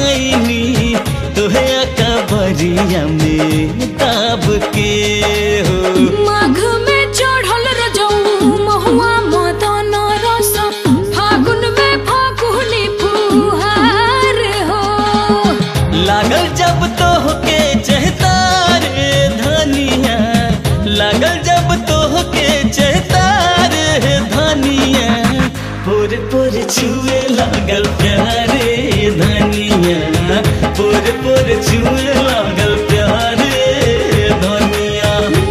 आईनी तोहे अकबरिया में दाब के हो। माघ में चढ़ल रजऊ महुआ मदन रस फागुन में फागुनी फुहार हो। लागल जब तोहके चहता रे धनिया, लागल जब तोहके चहता रे धनिया, पोर पोर छुए लागल प्यारे धनिया, पोर पोर छुए लागल प्यारे धनिया।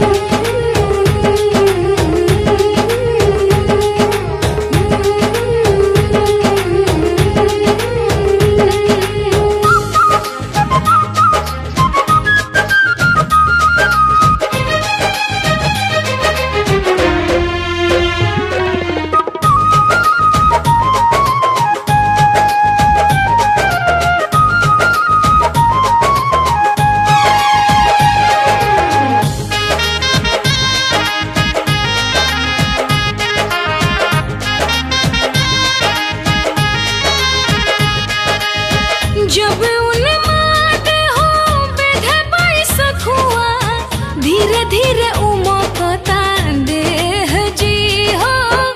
जब उन्माद हो बेधे पैस खुआ धीरे धीरे उमकता देह जी हो।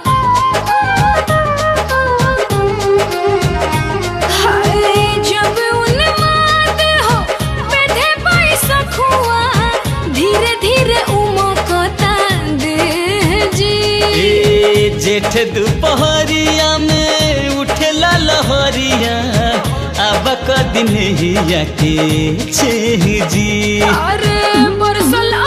हाय जब उन्माद हो बेधे पैस खुआ धीरे धीरे उमकता देह जी। ए जेठ दोपहरिया में उठेला लहरिया, अब कदिन हिया के छे जी। अरे बरसल